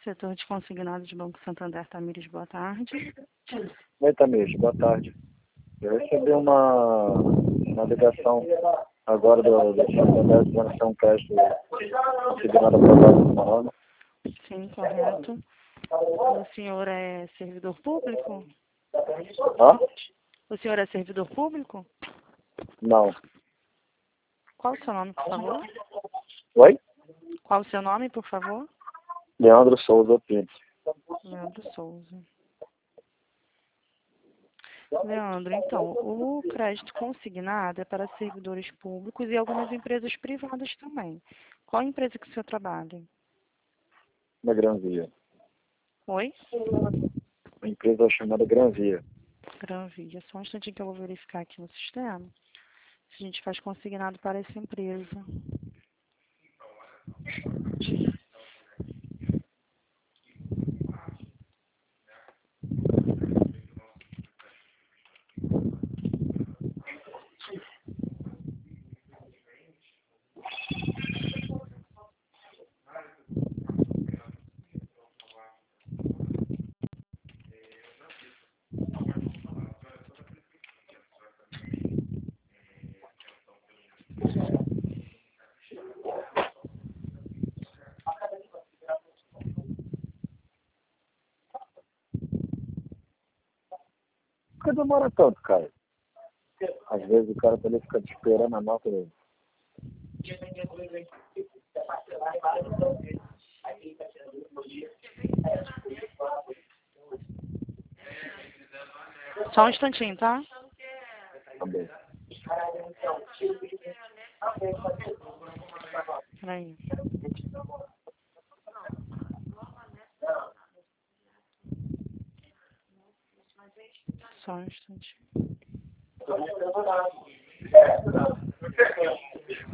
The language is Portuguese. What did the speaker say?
Setor de consignados de Banco Santander, Tamires, boa tarde. Oi, Tamires, boa tarde. Eu recebi uma ligação agora do Santander dizendo que é um crédito consignado aprovado no meu nome. Sim, correto. O senhor é servidor público? Hã? O senhor é servidor público? Não. Qual o seu nome, por favor? Oi? Qual o seu nome, por favor? Leandro Souza Pinto. Leandro Souza. Leandro, então, o crédito consignado é para servidores públicos e algumas empresas privadas também. Qual empresa que o senhor trabalha? Na Granvia. Oi? Uma empresa chamada Granvia. Granvia. Só um instantinho que eu vou verificar aqui no sistema se a gente faz consignado para essa empresa. Por que demora tanto, cara? Às vezes o cara também fica te esperando a nota dele. Só um instantinho, tá? Também. Peraí. Só um instantinho.